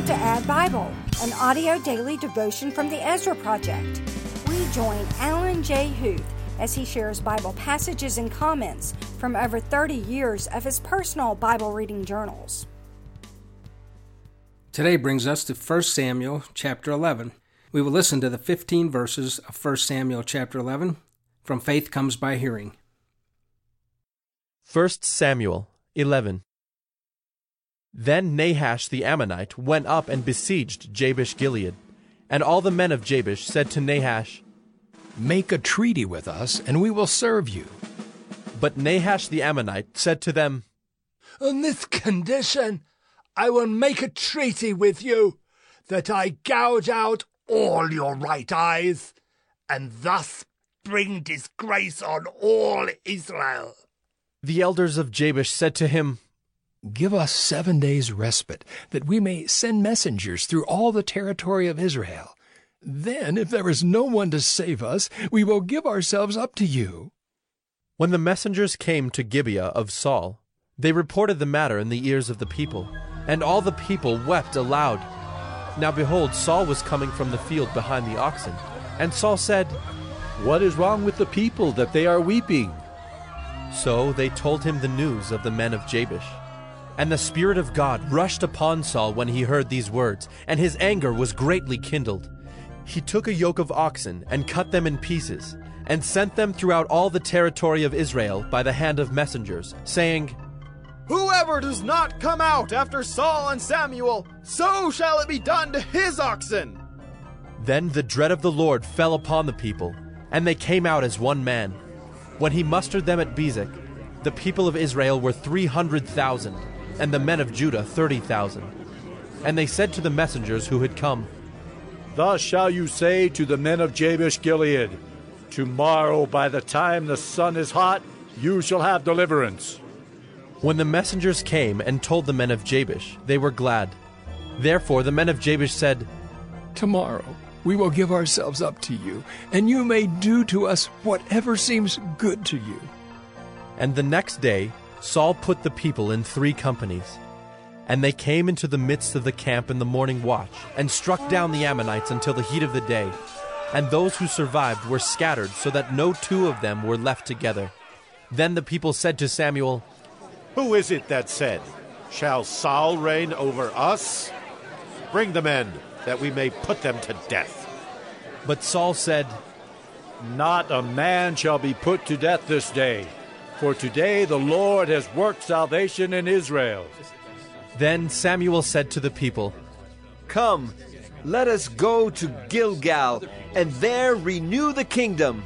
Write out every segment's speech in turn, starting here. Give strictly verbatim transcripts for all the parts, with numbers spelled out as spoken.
to Add Bible, an audio daily devotion from the Ezra Project. We join Alan J. Huth as he shares Bible passages and comments from over thirty years of his personal Bible reading journals. Today brings us to First Samuel chapter eleven. We will listen to the fifteen verses of First Samuel chapter eleven from Faith Comes by Hearing. First Samuel eleven. Then Nahash the Ammonite went up and besieged Jabesh-Gilead. And all the men of Jabesh said to Nahash, "Make a treaty with us, and we will serve you." But Nahash the Ammonite said to them, "On this condition I will make a treaty with you, that I gouge out all your right eyes, and thus bring disgrace on all Israel." The elders of Jabesh said to him, "Give us seven days' respite, that we may send messengers through all the territory of Israel. Then, if there is no one to save us, we will give ourselves up to you." When the messengers came to Gibeah of Saul, they reported the matter in the ears of the people, and all the people wept aloud. Now behold, Saul was coming from the field behind the oxen, and Saul said, "What is wrong with the people that they are weeping?" So they told him the news of the men of Jabesh. And the Spirit of God rushed upon Saul when he heard these words, and his anger was greatly kindled. He took a yoke of oxen and cut them in pieces, and sent them throughout all the territory of Israel by the hand of messengers, saying, "Whoever does not come out after Saul and Samuel, so shall it be done to his oxen." Then the dread of the Lord fell upon the people, and they came out as one man. When he mustered them at Bezek, the people of Israel were three hundred thousand, and the men of Judah thirty thousand. And they said to the messengers who had come, "Thus shall you say to the men of Jabesh-Gilead, Tomorrow by the time the sun is hot, you shall have deliverance." When the messengers came and told the men of Jabesh, they were glad. Therefore the men of Jabesh said, "Tomorrow we will give ourselves up to you, and you may do to us whatever seems good to you." And the next day Saul put the people in three companies. And they came into the midst of the camp in the morning watch, and struck down the Ammonites until the heat of the day. And those who survived were scattered, so that no two of them were left together. Then the people said to Samuel, "Who is it that said, 'Shall Saul reign over us?' Bring the men, that we may put them to death." But Saul said, "Not a man shall be put to death this day, for today the Lord has worked salvation in Israel." Then Samuel said to the people, "Come, let us go to Gilgal, and there renew the kingdom."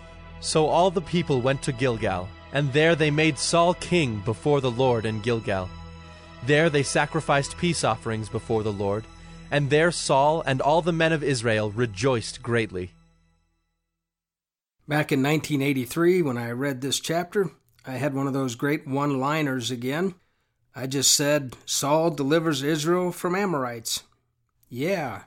So all the people went to Gilgal, and there they made Saul king before the Lord in Gilgal. There they sacrificed peace offerings before the Lord, and there Saul and all the men of Israel rejoiced greatly. Back in nineteen eighty-three, when I read this chapter, I had one of those great one-liners again. I just said, "Saul delivers Israel from Amorites." Yeah.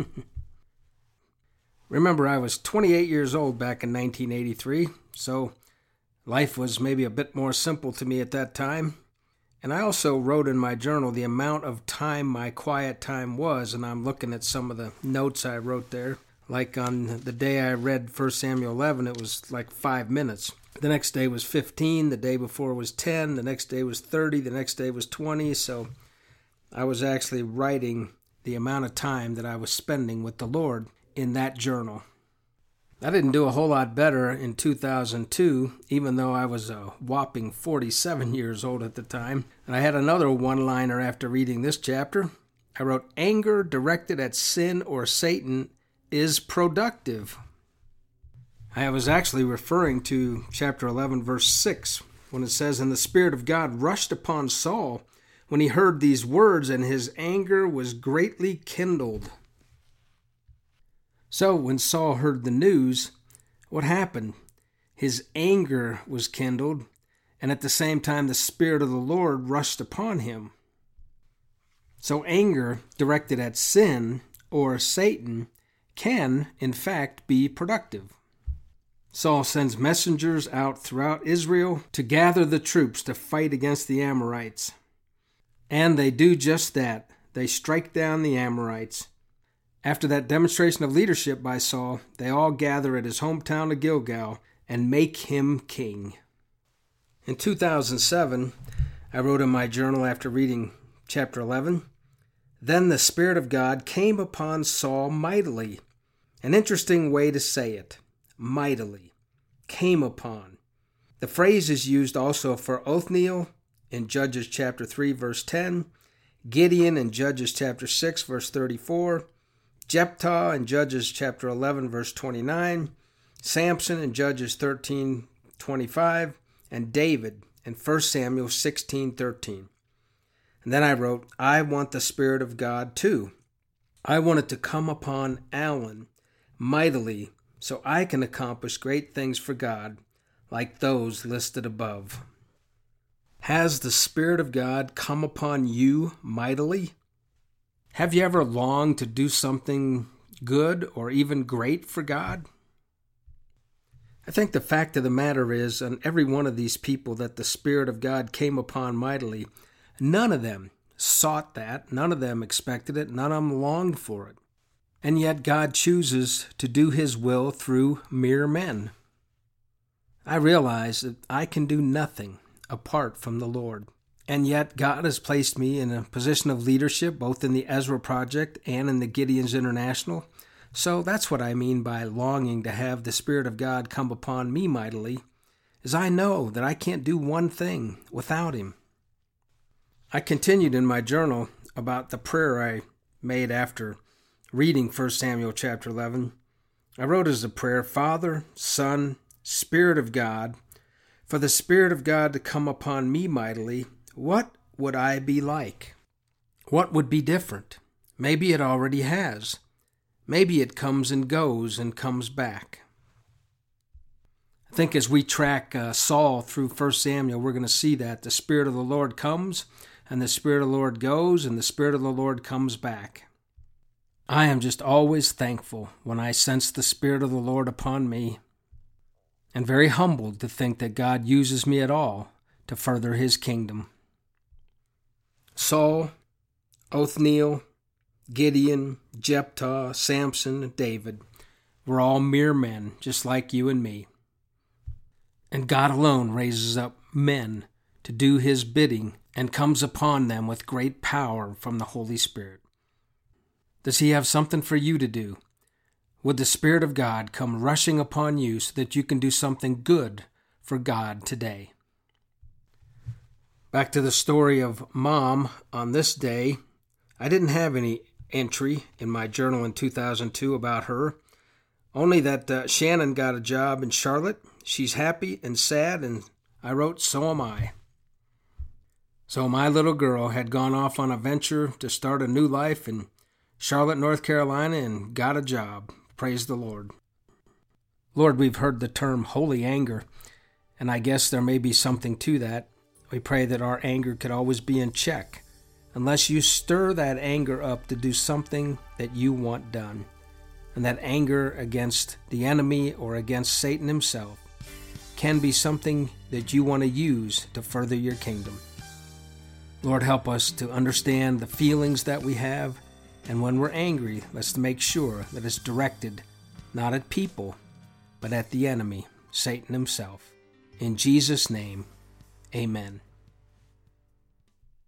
Remember, I was twenty-eight years old back in nineteen eighty-three, so life was maybe a bit more simple to me at that time. And I also wrote in my journal the amount of time my quiet time was, and I'm looking at some of the notes I wrote there. Like on the day I read First Samuel eleven, it was like five minutes. The next day was fifteen, the day before was ten, the next day was thirty, the next day was twenty, so I was actually writing the amount of time that I was spending with the Lord in that journal. I didn't do a whole lot better in two thousand two, even though I was a whopping forty-seven years old at the time. And I had another one-liner after reading this chapter. I wrote, "Anger directed at sin or Satan is productive." I was actually referring to chapter eleven, verse six, when it says, "And the Spirit of God rushed upon Saul when he heard these words, and his anger was greatly kindled." So when Saul heard the news, what happened? His anger was kindled, and at the same time the Spirit of the Lord rushed upon him. So anger directed at sin or Satan can, in fact, be productive. Saul sends messengers out throughout Israel to gather the troops to fight against the Amorites. And they do just that. they strike down the Amorites. After that demonstration of leadership by Saul, they all gather at his hometown of Gilgal and make him king. In two thousand seven, I wrote in my journal after reading chapter eleven, "Then the Spirit of God came upon Saul mightily." An interesting way to say it. Mightily. Came upon. The phrase is used also for Othniel in Judges chapter three, verse ten, Gideon in Judges chapter six, verse thirty-four, Jephthah in Judges chapter eleven, verse twenty-nine, Samson in Judges thirteen, twenty-five, and David in First Samuel sixteen, thirteen. And then I wrote, I want the Spirit of God too. I want it to come upon Alan mightily so I can accomplish great things for God like those listed above. Has the Spirit of God come upon you mightily? Have you ever longed to do something good or even great for God? I think the fact of the matter is, on every one of these people that the Spirit of God came upon mightily, none of them sought that, none of them expected it, none of them longed for it. And yet God chooses to do His will through mere men. I realize that I can do nothing apart from the Lord. And yet God has placed me in a position of leadership, both in the Ezra Project and in the Gideon's International. So that's what I mean by longing to have the Spirit of God come upon me mightily, is I know that I can't do one thing without Him. I continued in my journal about the prayer I made after reading First Samuel chapter eleven. I wrote as a prayer, Father, Son, Spirit of God, for the Spirit of God to come upon me mightily, what would I be like? What would be different? Maybe it already has. Maybe it comes and goes and comes back. I think as we track uh, Saul through First Samuel, we're going to see that the Spirit of the Lord comes, and the Spirit of the Lord goes, and the Spirit of the Lord comes back. I am just always thankful when I sense the Spirit of the Lord upon me, and very humbled to think that God uses me at all to further His kingdom. Saul, Othniel, Gideon, Jephthah, Samson, and David were all mere men, just like you and me. And God alone raises up men to do His bidding and comes upon them with great power from the Holy Spirit. Does He have something for you to do? Would the Spirit of God come rushing upon you so that you can do something good for God today? Back to the story of Mom on this day. I didn't have any entry in my journal in two thousand two about her, only that uh, Shannon got a job in Charlotte. She's happy and sad, and I wrote, so am I. So my little girl had gone off on a venture to start a new life in Charlotte, North Carolina, and got a job. Praise the Lord. Lord, we've heard the term holy anger, and I guess there may be something to that. We pray that our anger could always be in check, unless you stir that anger up to do something that you want done. And that anger against the enemy or against Satan himself can be something that you want to use to further your kingdom. Lord, help us to understand the feelings that we have, and when we're angry, let's make sure that it's directed not at people, but at the enemy, Satan himself. In Jesus' name, amen.